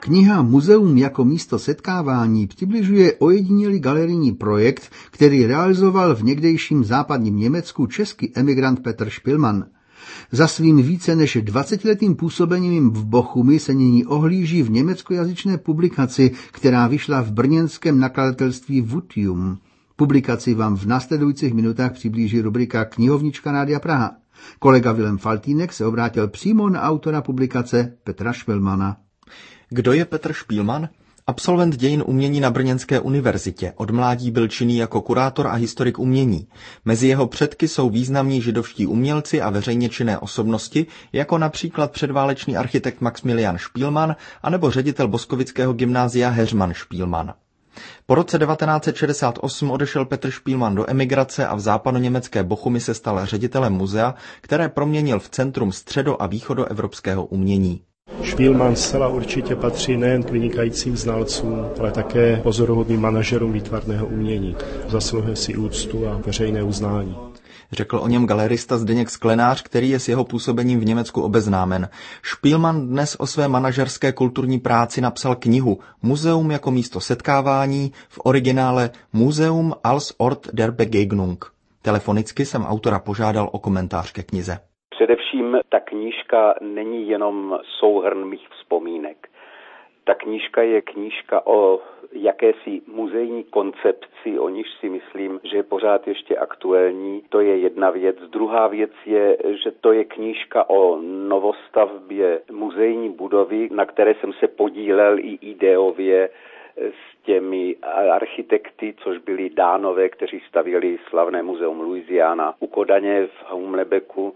Kniha Muzeum jako místo setkávání přibližuje ojedinělý galerijní projekt, který realizoval v někdejším západním Německu český emigrant Petr Špilman. Za svým více než 20letým působením v Bochumi se nyní ohlíží v německojazyčné publikaci, která vyšla v brněnském nakladatelství Vutium. Publikaci vám v následujících minutách přiblíží rubrika Knihovnička Rádia Praha. Kolega Vilém Faltýnek se obrátil přímo na autora publikace Petra Špilmana. Kdo je Petr Špilman? Absolvent dějin umění na Brněnské univerzitě. Od mládí byl činný jako kurátor a historik umění. Mezi jeho předky jsou významní židovští umělci a veřejně činné osobnosti, jako například předválečný architekt Maxmilian Špilman anebo ředitel boskovického gymnázia Heřman Špilman. Po roce 1968 odešel Petr Špilman do emigrace a v západoněmecké Bochumi se stal ředitelem muzea, které proměnil v centrum středo- a východoevropského umění. Špilman zcela určitě patří nejen k vynikajícím znalcům, ale také pozoruhodným manažerům výtvarného umění. Zasluhuje si úctu a veřejné uznání. Řekl o něm galerista Zdeněk Sklenář, který je s jeho působením v Německu obeznámen. Špilman dnes o své manažerské kulturní práci napsal knihu Muzeum jako místo setkávání, v originále Museum als Ort der Begegnung. Telefonicky jsem autora požádal o komentář ke knize. Především ta knížka není jenom souhrn mých vzpomínek. Ta knížka je knížka o jakési muzejní koncepci, o níž si myslím, že je pořád ještě aktuální. To je jedna věc. Druhá věc je, že to je knížka o novostavbě muzejní budovy, na které jsem se podílel i ideově s těmi architekty, což byli Dánové, kteří stavěli slavné muzeum Louisiana u Kodaně v Humlebeku.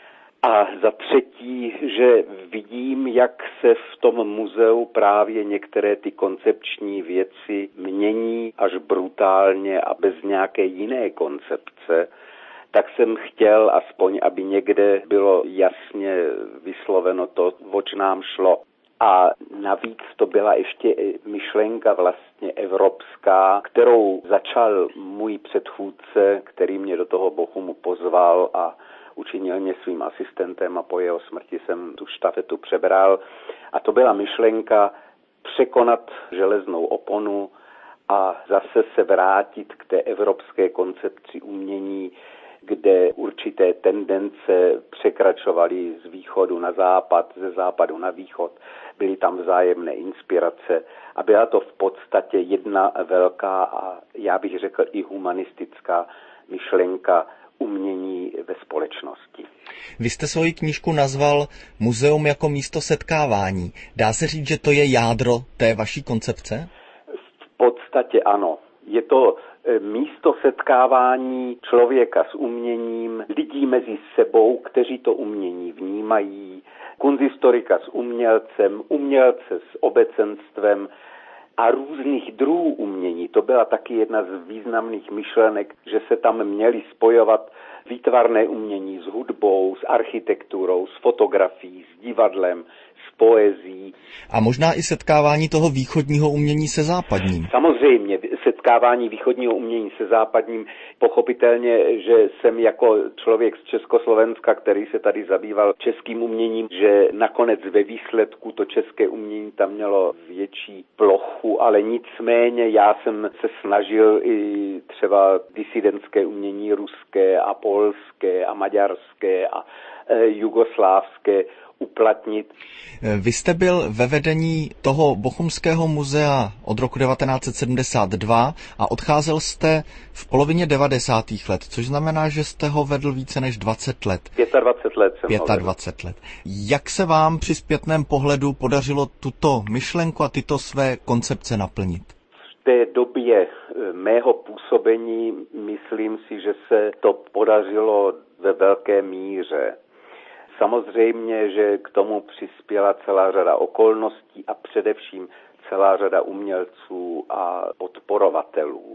A za třetí, že vidím, jak se v tom muzeu právě některé ty koncepční věci mění až brutálně a bez nějaké jiné koncepce, tak jsem chtěl aspoň, aby někde bylo jasně vysloveno to, oč nám šlo. A navíc to byla ještě myšlenka vlastně evropská, kterou začal můj předchůdce, který mě do toho Bochumu pozval a učinil mě svým asistentem a po jeho smrti jsem tu štafetu přebral. A to byla myšlenka překonat železnou oponu a zase se vrátit k té evropské koncepci umění, kde určité tendence překračovaly z východu na západ, ze západu na východ. Byly tam vzájemné inspirace a byla to v podstatě jedna velká a já bych řekl i humanistická myšlenka umění ve společnosti. Vy jste svoji knížku nazval Muzeum jako místo setkávání. Dá se říct, že to je jádro té vaší koncepce? V podstatě ano. Je to místo setkávání člověka s uměním, lidí mezi sebou, kteří to umění vnímají, kunsthistorika s umělcem, umělce s obecenstvem a různých druhů umění. To byla taky jedna z významných myšlenek, že se tam měly spojovat výtvarné umění s hudbou, s architekturou, s fotografií, s divadlem, s poezií. A možná i setkávání toho východního umění se západním. Samozřejmě setkávání východního umění se západním. Pochopitelně, že jsem jako člověk z Československa, který se tady zabýval českým uměním, že nakonec ve výsledku to české umění tam mělo větší plochu, ale nicméně já jsem se snažil i třeba disidentské umění ruské a polské a maďarské a jugoslávské uplatnit. Vy jste byl ve vedení toho Bochumského muzea od roku 1972 a odcházel jste v polovině 90. let, což znamená, že jste ho vedl více než 20 let. 25 let jsem 25 let. Jak se vám při zpětném pohledu podařilo tuto myšlenku a tyto své koncepce naplnit? V té době mého působení myslím si, že se to podařilo ve velké míře. Samozřejmě, že k tomu přispěla celá řada okolností a především celá řada umělců a podporovatelů.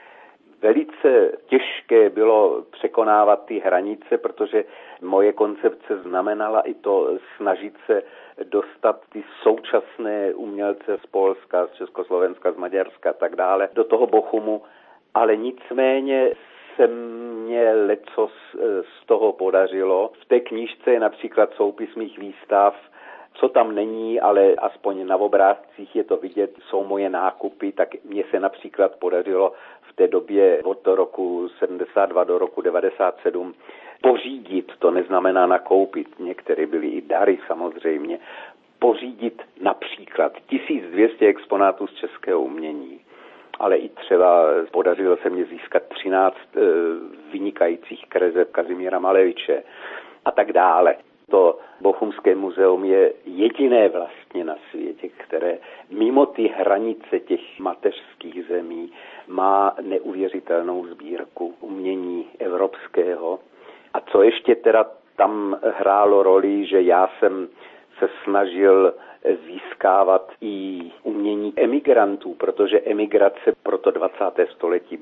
Velice těžké bylo překonávat ty hranice, protože moje koncepce znamenala i to snažit se dostat ty současné umělce z Polska, z Československa, z Maďarska a tak dále do toho Bochumu, ale nicméně se mně lecos z toho podařilo. V té knížce je například soupis mých výstav Co tam není, ale aspoň na obrázcích je to vidět, jsou moje nákupy, tak mně se například podařilo v té době od roku 72 do roku 97 pořídit, to neznamená nakoupit, některé byly i dary samozřejmě, pořídit například 1200 exponátů z českého umění, ale i třeba podařilo se mě získat 13 vynikajících kreseb Kazimíra Maleviče a tak dále. To Bochumské muzeum je jediné vlastně na světě, které mimo ty hranice těch mateřských zemí má neuvěřitelnou sbírku umění evropského. A co ještě teda tam hrálo roli, že já jsem se snažil získávat i umění emigrantů, protože emigrace pro to 20. století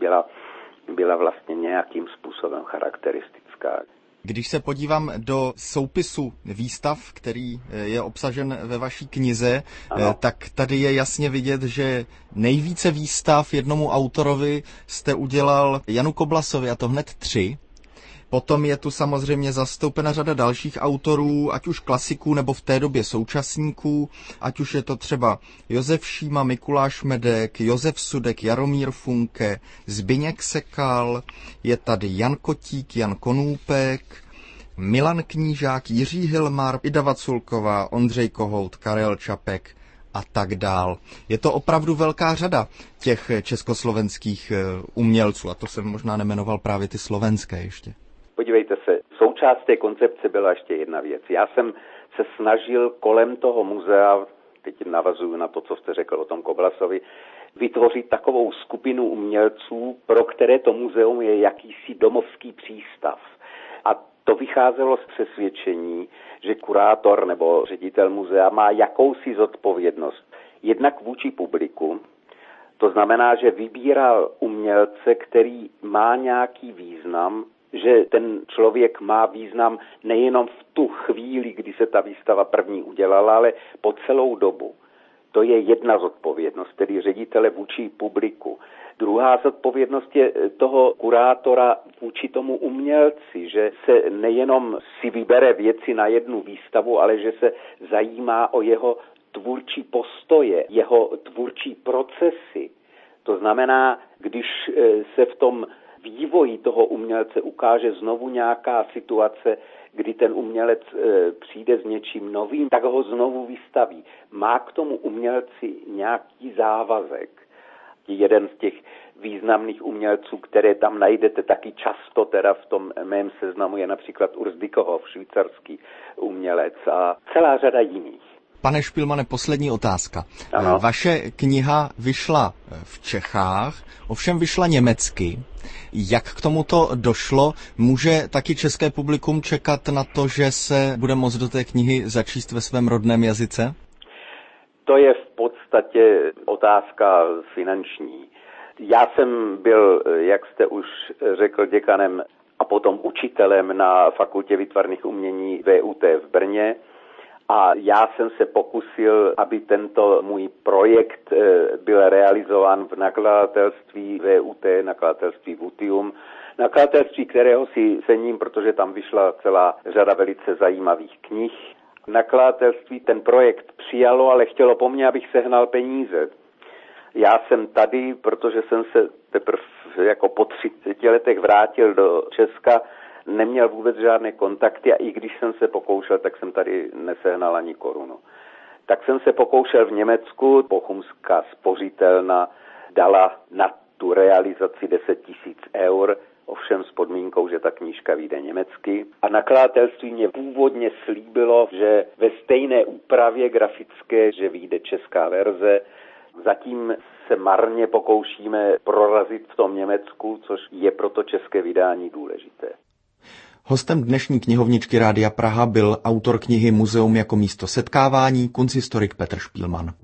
byla vlastně nějakým způsobem charakteristická. Když se podívám do soupisu výstav, který je obsažen ve vaší knize, ano, tak tady je jasně vidět, že nejvíce výstav jednomu autorovi jste udělal Janu Koblasovi, a to hned 3. Potom je tu samozřejmě zastoupena řada dalších autorů, ať už klasiků nebo v té době současníků, ať už je to třeba Josef Šíma, Mikuláš Medek, Josef Sudek, Jaromír Funke, Zbyněk Sekal, je tady Jan Kotík, Jan Konůpek, Milan Knížák, Jiří Hilmar, Ida Vaculková, Ondřej Kohout, Karel Čapek a tak dál. Je to opravdu velká řada těch československých umělců, a to jsem možná nemenoval právě ty slovenské ještě. Podívejte se, součást té koncepce byla ještě jedna věc. Já jsem se snažil kolem toho muzea, teď navazuju na to, co jste řekl o tom Koblasovi, vytvořit takovou skupinu umělců, pro které to muzeum je jakýsi domovský přístav. A to vycházelo z přesvědčení, že kurátor nebo ředitel muzea má jakousi zodpovědnost. Jednak vůči publiku, to znamená, že vybírá umělce, který má nějaký význam, že ten člověk má význam nejenom v tu chvíli, kdy se ta výstava první udělala, ale po celou dobu. To je jedna zodpovědnost, tedy ředitele vůči publiku. Druhá zodpovědnost je toho kurátora vůči tomu umělci, že se nejenom si vybere věci na jednu výstavu, ale že se zajímá o jeho tvůrčí postoje, jeho tvůrčí procesy. To znamená, když se v tom vývoji toho umělce ukáže znovu nějaká situace, kdy ten umělec přijde s něčím novým, tak ho znovu vystaví. Má k tomu umělci nějaký závazek. Jeden z těch významných umělců, které tam najdete taky často, teda v tom mém seznamu je například Urs Dyckerhoff, švýcarský umělec a celá řada jiných. Pane Špilmane, poslední otázka. Ano. Vaše kniha vyšla v Čechách, ovšem vyšla německy. Jak k tomuto došlo? Může taky české publikum čekat na to, že se bude moct do té knihy začíst ve svém rodném jazyce? To je v podstatě otázka finanční. Já jsem byl, jak jste už řekl, děkanem a potom učitelem na Fakultě výtvarných umění VUT v Brně. A já jsem se pokusil, aby tento můj projekt byl realizován v nakladatelství VUT, nakladatelství Vutium, nakladatelství, kterého si cením, protože tam vyšla celá řada velice zajímavých knih. Nakladatelství ten projekt přijalo, ale chtělo po mně, abych sehnal peníze. Já jsem tady, protože jsem se teprve jako po 30 letech vrátil do Česka, neměl vůbec žádné kontakty a i když jsem se pokoušel, tak jsem tady nesehnal ani korunu. Tak jsem se pokoušel v Německu, Bochumská spořitelna dala na tu realizaci 10 000 eur, ovšem s podmínkou, že ta knížka vyjde německy. A nakladatelství mě původně slíbilo, že ve stejné úpravě grafické, že vyjde česká verze. Zatím se marně pokoušíme prorazit v tom Německu, což je pro to české vydání důležité. Hostem dnešní knihovničky Rádia Praha byl autor knihy Muzeum jako místo setkávání, kunsthistorik Petr Špílman.